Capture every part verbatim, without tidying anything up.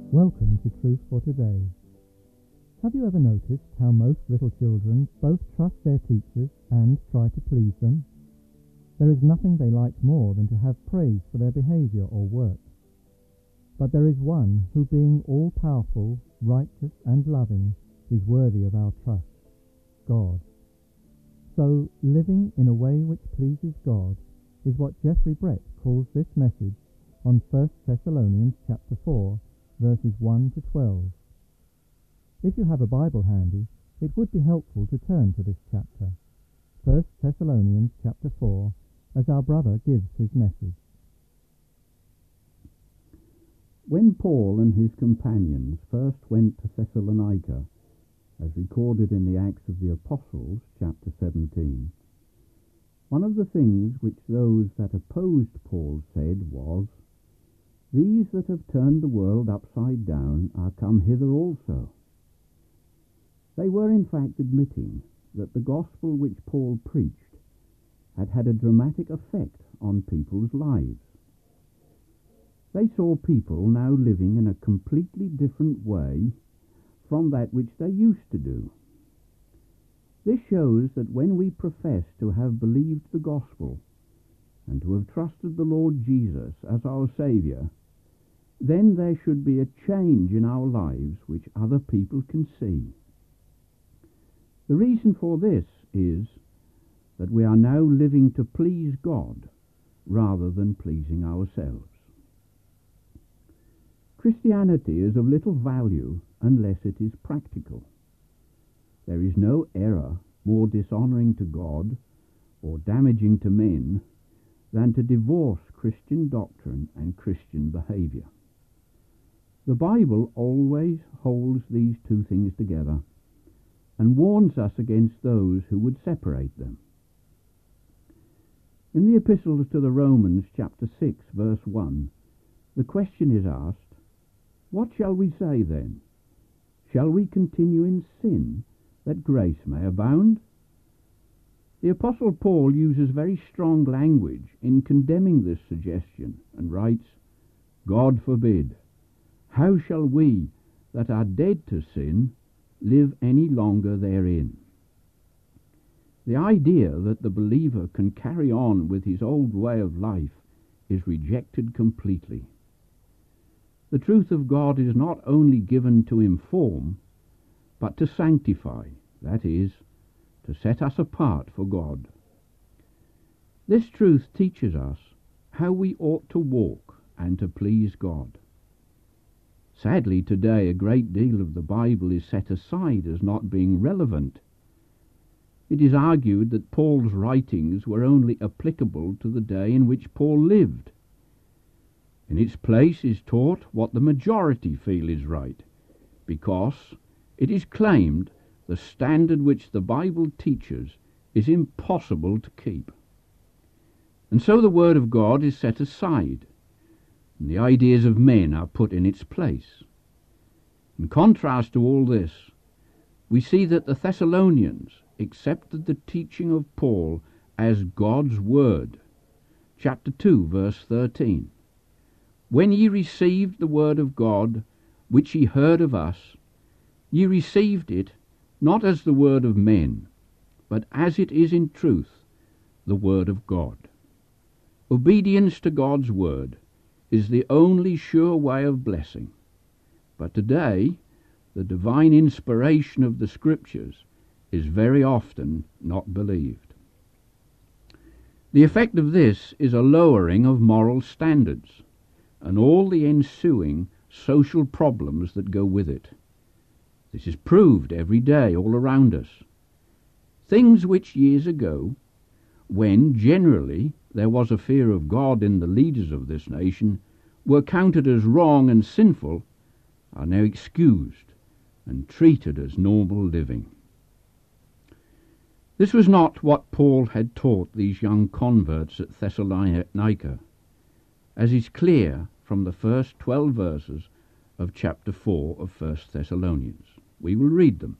Welcome to Truth for Today. Have you ever noticed how most little children both trust their teachers and try to please them? There is nothing they like more than to have praise for their behavior or work. But there is one who, being all-powerful, righteous, and loving, is worthy of our trust, God. So, living in a way which pleases God is what Jeffrey Brett calls this message on First Thessalonians chapter four, verses one to twelve. If you have a Bible handy, it would be helpful to turn to this chapter, First Thessalonians chapter four, as our brother gives his message. When Paul and his companions first went to Thessalonica, as recorded in the Acts of the Apostles, chapter seventeen, one of the things which those that opposed Paul said was, "These that have turned the world upside down are come hither also." They were in fact admitting that the gospel which Paul preached had had a dramatic effect on people's lives. They saw people now living in a completely different way from that which they used to do. This shows that when we profess to have believed the gospel and to have trusted the Lord Jesus as our Saviour, then there should be a change in our lives which other people can see. The reason for this is that we are now living to please God rather than pleasing ourselves. Christianity is of little value unless it is practical. There is no error more dishonouring to God or damaging to men than to divorce Christian doctrine and Christian behaviour. The Bible always holds these two things together and warns us against those who would separate them. In the Epistles to the Romans, chapter six, verse one, the question is asked, "What shall we say then? Shall we continue in sin, that grace may abound?" The Apostle Paul uses very strong language in condemning this suggestion and writes, "God forbid. How shall we, that are dead to sin, live any longer therein?" The idea that the believer can carry on with his old way of life is rejected completely. The truth of God is not only given to inform, but to sanctify, that is, to set us apart for God. This truth teaches us how we ought to walk and to please God. Sadly, today a great deal of the Bible is set aside as not being relevant. It is argued that Paul's writings were only applicable to the day in which Paul lived. In its place is taught what the majority feel is right, because it is claimed the standard which the Bible teaches is impossible to keep. And so the Word of God is set aside, and the ideas of men are put in its place. In contrast to all this, we see that the Thessalonians accepted the teaching of Paul as God's Word. Chapter two, verse thirteen. "When ye received the word of God, which ye heard of us, ye received it not as the word of men, but as it is in truth, the word of God." Obedience to God's word is the only sure way of blessing. But today, the divine inspiration of the Scriptures is very often not believed. The effect of this is a lowering of moral standards and all the ensuing social problems that go with it. This is proved every day all around us. Things which years ago, when generally there was a fear of God in the leaders of this nation, were counted as wrong and sinful, are now excused and treated as normal living. This was not what Paul had taught these young converts at Thessalonica, as is clear from the first twelve verses of chapter four of First Thessalonians. We will read them.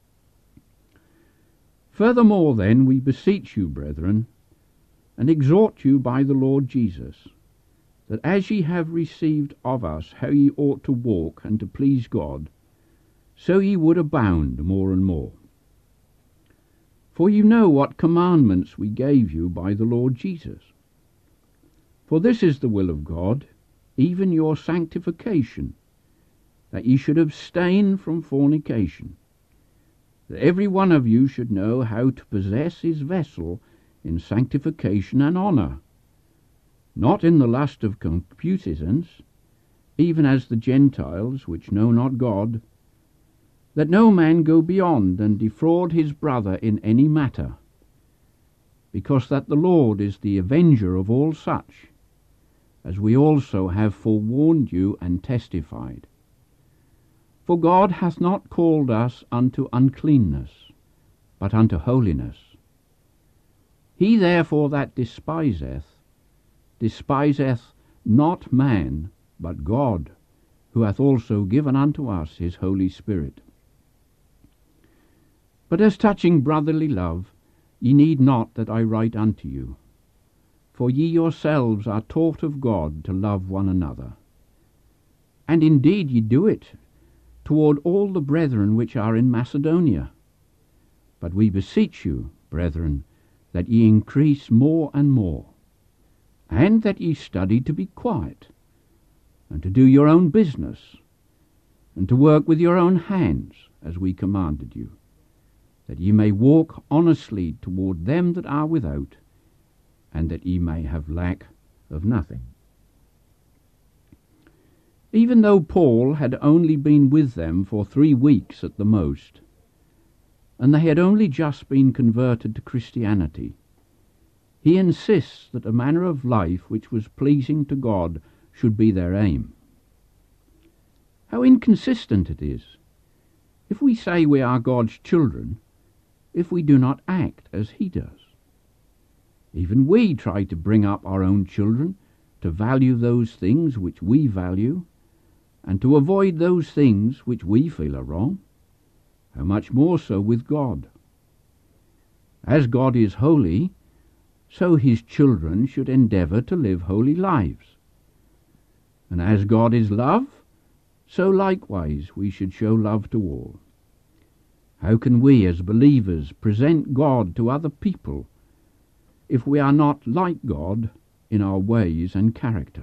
"Furthermore then we beseech you, brethren, and exhort you by the Lord Jesus, that as ye have received of us how ye ought to walk and to please God, so ye would abound more and more. For you know what commandments we gave you by the Lord Jesus. For this is the will of God, even your sanctification, that ye should abstain from fornication, that every one of you should know how to possess his vessel in sanctification and honour, not in the lust of concupiscence, even as the Gentiles which know not God, that no man go beyond and defraud his brother in any matter, because that the Lord is the avenger of all such, as we also have forewarned you and testified. For God hath not called us unto uncleanness, but unto holiness. He therefore that despiseth, despiseth not man, but God, who hath also given unto us his Holy Spirit. But as touching brotherly love, ye need not that I write unto you, for ye yourselves are taught of God to love one another. And indeed ye do it toward all the brethren which are in Macedonia. But we beseech you, brethren, that ye increase more and more, and that ye study to be quiet, and to do your own business, and to work with your own hands, as we commanded you, that ye may walk honestly toward them that are without, and that ye may have lack of nothing. Even though Paul had only been with them for three weeks at the most, and they had only just been converted to Christianity, he insists that a manner of life which was pleasing to God should be their aim. How inconsistent it is, if we say we are God's children, if we do not act as he does. Even we try to bring up our own children to value those things which we value, and to avoid those things which we feel are wrong. How much more so with God? As God is holy, so his children should endeavour to live holy lives. And as God is love, so likewise we should show love to all. How can we as believers present God to other people if we are not like God in our ways and character?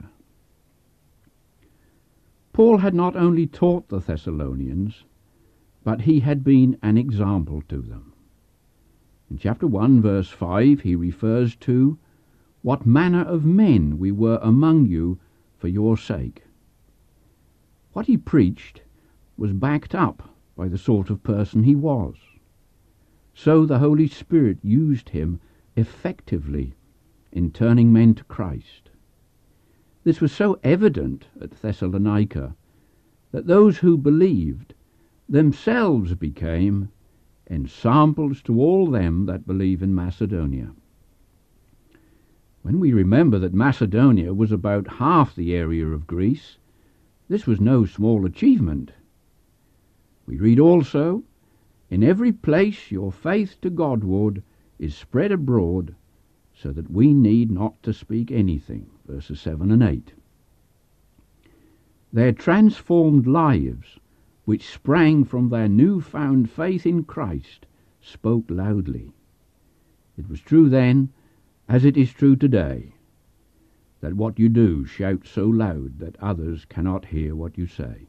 Paul had not only taught the Thessalonians, but he had been an example to them. In chapter one, verse five, he refers to what manner of men we were among you for your sake. What he preached was backed up by the sort of person he was. So the Holy Spirit used him effectively in turning men to Christ. This was so evident at Thessalonica that those who believed themselves became ensamples to all them that believe in Macedonia. When we remember that Macedonia was about half the area of Greece, this was no small achievement. We read also, "In every place your faith to Godward is spread abroad, so that we need not to speak anything," verses seven and eight. Their transformed lives, which sprang from their new-found faith in Christ, spoke loudly. It was true then, as it is true today, that what you do shouts so loud that others cannot hear what you say.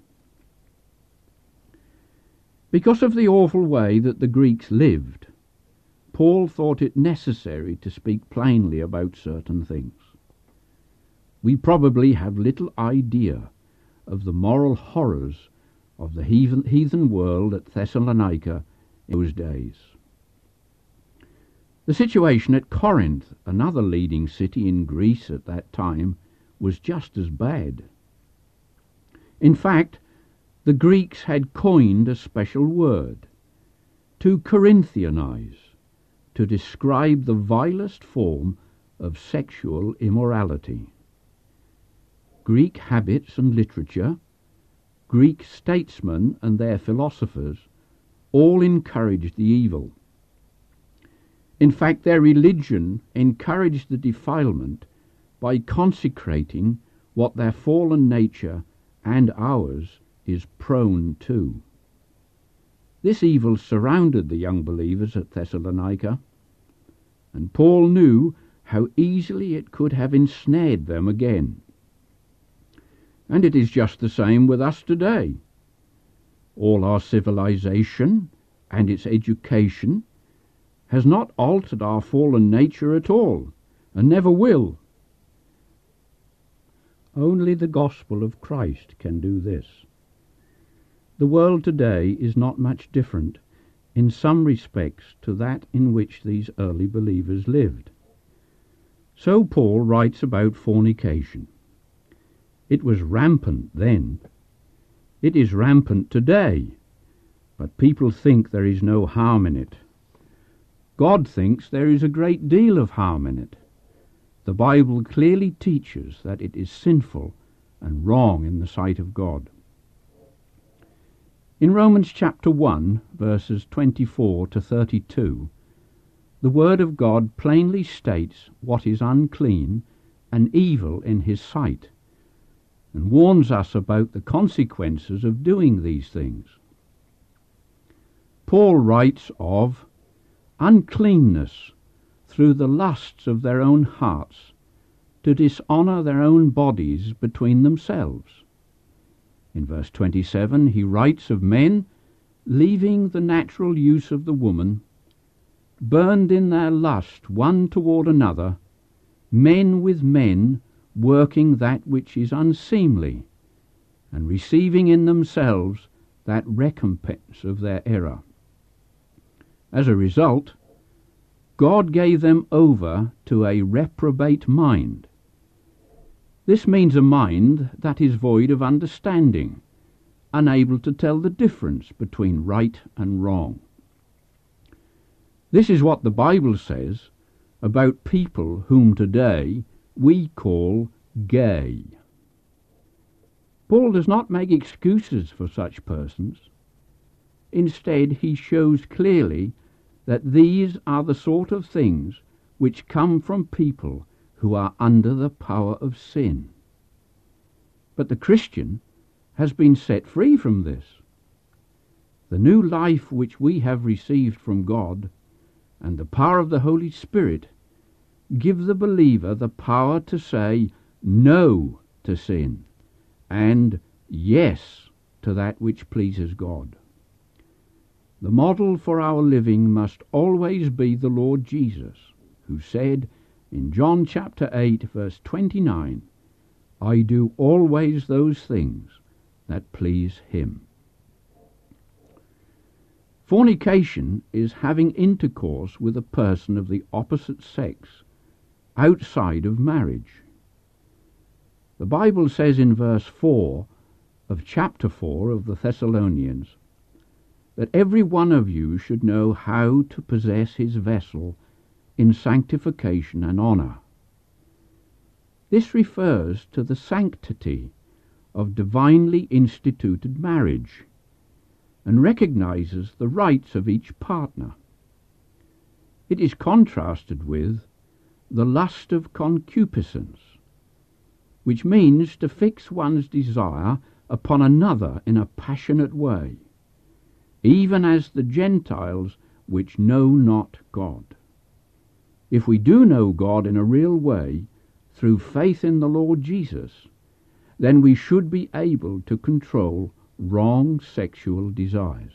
Because of the awful way that the Greeks lived, Paul thought it necessary to speak plainly about certain things. We probably have little idea of the moral horrors of the heathen, heathen world at Thessalonica in those days. The situation at Corinth, another leading city in Greece at that time, was just as bad. In fact, the Greeks had coined a special word, to Corinthianize, to describe the vilest form of sexual immorality. Greek habits and literature, Greek statesmen and their philosophers, all encouraged the evil. In fact, their religion encouraged the defilement by consecrating what their fallen nature and ours is prone to. This evil surrounded the young believers at Thessalonica, and Paul knew how easily it could have ensnared them again. And it is just the same with us today. All our civilization and its education has not altered our fallen nature at all, and never will. Only the gospel of Christ can do this. The world today is not much different in some respects to that in which these early believers lived. So Paul writes about fornication. It was rampant then. It is rampant today, but people think there is no harm in it. God thinks there is a great deal of harm in it. The Bible clearly teaches that it is sinful and wrong in the sight of God. In Romans chapter one, verses twenty-four to thirty-two, the Word of God plainly states what is unclean and evil in His sight, and warns us about the consequences of doing these things. Paul writes of uncleanness through the lusts of their own hearts, to dishonour their own bodies between themselves. In verse twenty-seven he writes of men leaving the natural use of the woman, burned in their lust one toward another, men with men working that which is unseemly, and receiving in themselves that recompense of their error. As a result, God gave them over to a reprobate mind. This means a mind that is void of understanding, unable to tell the difference between right and wrong. This is what the Bible says about people whom today we call gay. Paul does not make excuses for such persons. Instead, he shows clearly that these are the sort of things which come from people who are under the power of sin. But the Christian has been set free from this. The new life which we have received from God and the power of the Holy Spirit give the believer the power to say no to sin and yes to that which pleases God. The model for our living must always be the Lord Jesus, who said in John chapter eight, verse twenty-nine, I do always those things that please Him. Fornication is having intercourse with a person of the opposite sex outside of marriage. The Bible says in verse four of chapter four of the Thessalonians that every one of you should know how to possess his vessel in sanctification and honour. This refers to the sanctity of divinely instituted marriage and recognizes the rights of each partner. It is contrasted with the lust of concupiscence, which means to fix one's desire upon another in a passionate way, even as the Gentiles which know not God. If we do know God in a real way, through faith in the Lord Jesus, then we should be able to control wrong sexual desires.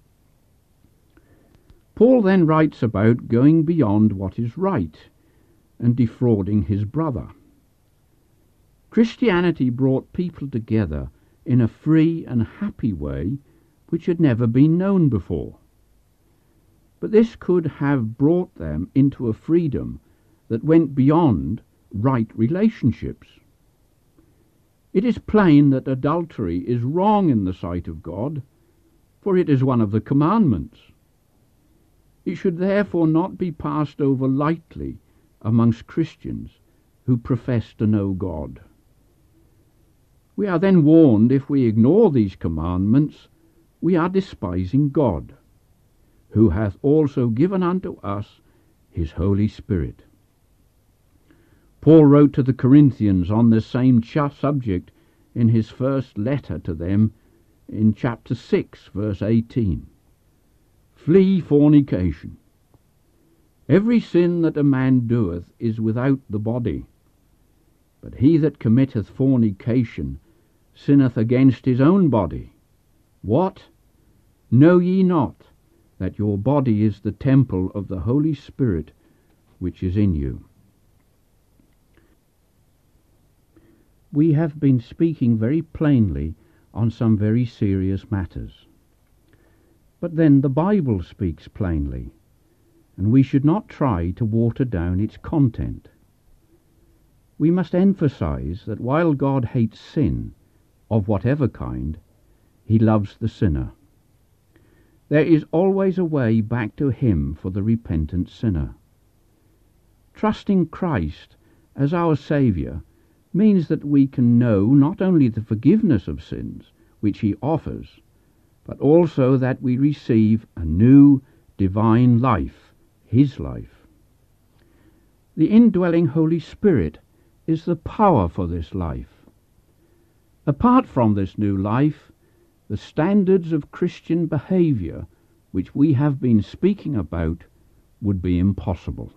Paul then writes about going beyond what is right and defrauding his brother. Christianity brought people together in a free and happy way which had never been known before. But this could have brought them into a freedom that went beyond right relationships. It is plain that adultery is wrong in the sight of God, for it is one of the commandments. It should therefore not be passed over lightly amongst Christians who profess to know God. We are then warned if we ignore these commandments, we are despising God, who hath also given unto us his Holy Spirit. Paul wrote to the Corinthians on this same subject in his first letter to them in chapter six, verse eighteen. Flee fornication. Every sin that a man doeth is without the body, but he that committeth fornication sinneth against his own body. What? Know ye not that your body is the temple of the Holy Spirit which is in you? We have been speaking very plainly on some very serious matters. But then the Bible speaks plainly, and we should not try to water down its content. We must emphasize that while God hates sin, of whatever kind, he loves the sinner. There is always a way back to him for the repentant sinner. Trusting Christ as our Saviour means that we can know not only the forgiveness of sins, which he offers, but also that we receive a new divine life, his life. The indwelling Holy Spirit is the power for this life. Apart from this new life, the standards of Christian behaviour which we have been speaking about would be impossible.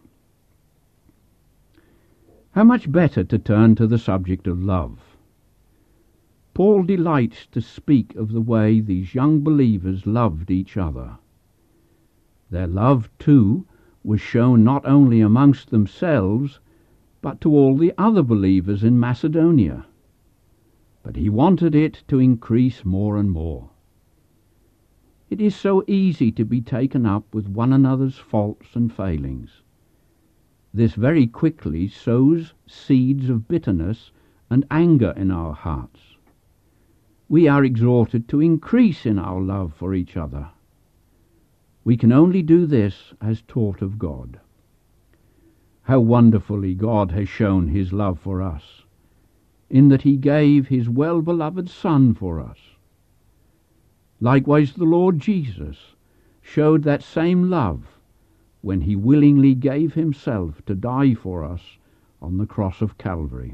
How much better to turn to the subject of love. Paul delights to speak of the way these young believers loved each other. Their love, too, was shown not only amongst themselves, but to all the other believers in Macedonia. But he wanted it to increase more and more. It is so easy to be taken up with one another's faults and failings. This very quickly sows seeds of bitterness and anger in our hearts. We are exhorted to increase in our love for each other. We can only do this as taught of God. How wonderfully God has shown his love for us, in that he gave his well-beloved Son for us. Likewise the Lord Jesus showed that same love when he willingly gave himself to die for us on the cross of Calvary.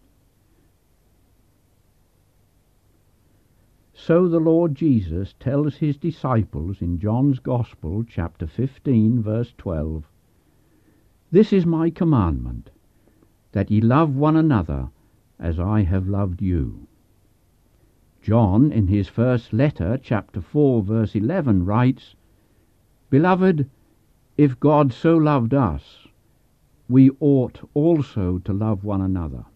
So the Lord Jesus tells his disciples in John's Gospel, chapter fifteen, verse twelve, "This is my commandment, that ye love one another as I have loved you." John, in his first letter, chapter four, verse eleven, writes, "Beloved, if God so loved us, we ought also to love one another."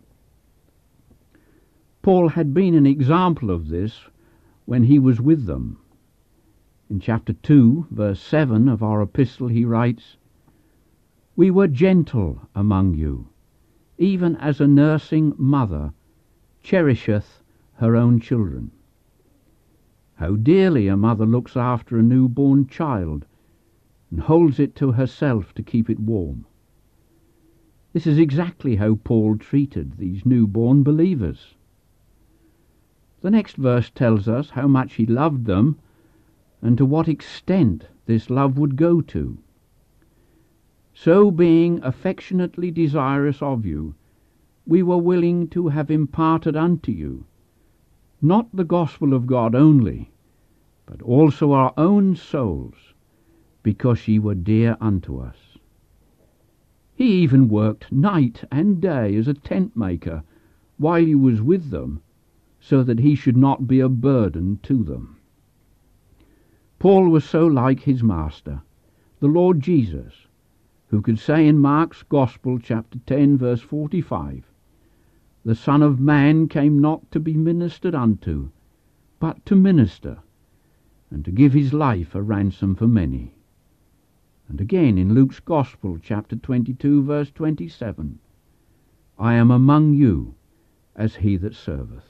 Paul had been an example of this when he was with them. In chapter two, verse seven of our epistle, he writes, "We were gentle among you, even as a nursing mother cherisheth her own children." How dearly a mother looks after a newborn child and holds it to herself to keep it warm. This is exactly how Paul treated these newborn believers. The next verse tells us how much he loved them and to what extent this love would go to. "So being affectionately desirous of you, we were willing to have imparted unto you, not the gospel of God only, but also our own souls, because ye were dear unto us." He even worked night and day as a tent maker while he was with them, so that he should not be a burden to them. Paul was so like his master, the Lord Jesus, who could say in Mark's Gospel, chapter ten, verse forty-five, "The Son of Man came not to be ministered unto, but to minister, and to give his life a ransom for many." And again in Luke's Gospel, chapter twenty-two, verse twenty-seven, "I am among you as he that serveth."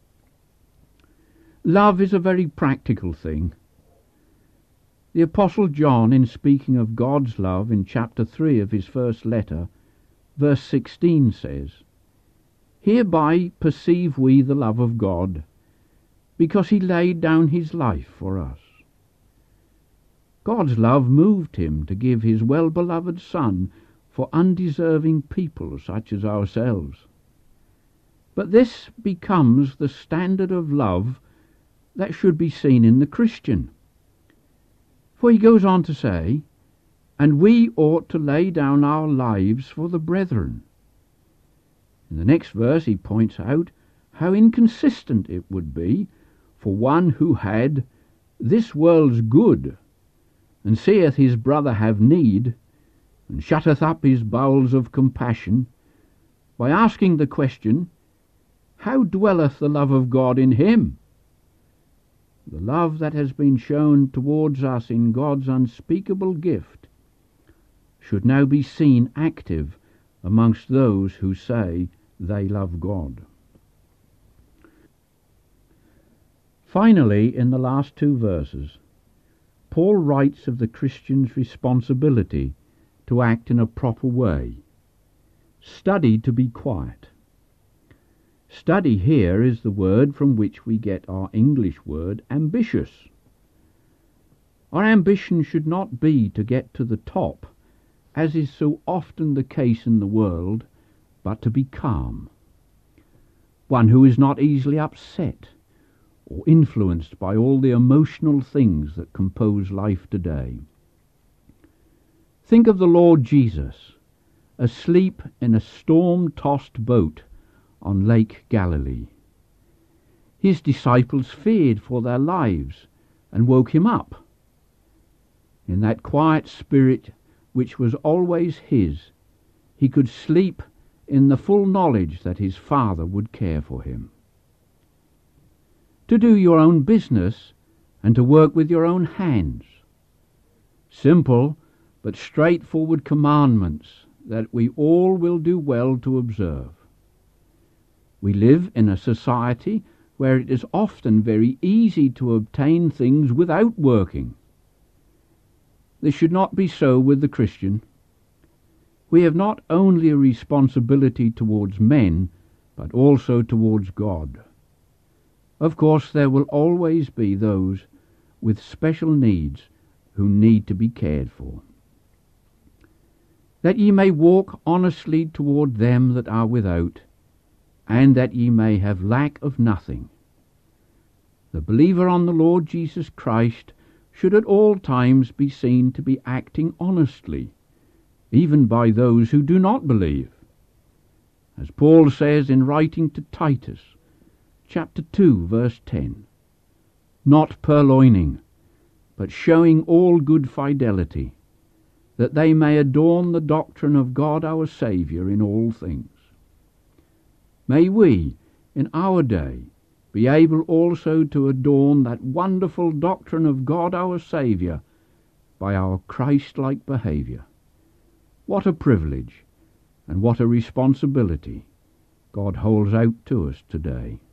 Love is a very practical thing. The Apostle John, in speaking of God's love in chapter three of his first letter, verse sixteen says, "Hereby perceive we the love of God, because he laid down his life for us." God's love moved him to give his well-beloved Son for undeserving people such as ourselves. But this becomes the standard of love that should be seen in the Christian. For he goes on to say, and we ought to lay down our lives for the brethren. In the next verse he points out how inconsistent it would be for one who had this world's good, and seeth his brother have need, and shutteth up his bowels of compassion, by asking the question, how dwelleth the love of God in him? The love that has been shown towards us in God's unspeakable gift should now be seen active amongst those who say they love God. Finally, in the last two verses, Paul writes of the Christian's responsibility to act in a proper way. Study to be quiet. Study here is the word from which we get our English word ambitious. Our ambition should not be to get to the top, as is so often the case in the world, but to be calm. One who is not easily upset or influenced by all the emotional things that compose life today. Think of the Lord Jesus, asleep in a storm-tossed boat on Lake Galilee. His disciples feared for their lives and woke him up. In that quiet spirit which was always his, he could sleep in the full knowledge that his Father would care for him. To do your own business and to work with your own hands. Simple but straightforward commandments that we all will do well to observe. We live in a society where it is often very easy to obtain things without working. This should not be so with the Christian. We have not only a responsibility towards men, but also towards God. Of course, there will always be those with special needs who need to be cared for. That ye may walk honestly toward them that are without, and that ye may have lack of nothing. The believer on the Lord Jesus Christ should at all times be seen to be acting honestly, even by those who do not believe. As Paul says in writing to Titus, chapter two, verse ten, not purloining, but showing all good fidelity, that they may adorn the doctrine of God our Saviour in all things. May we, in our day, be able also to adorn that wonderful doctrine of God our Saviour by our Christ-like behaviour. What a privilege and what a responsibility God holds out to us today.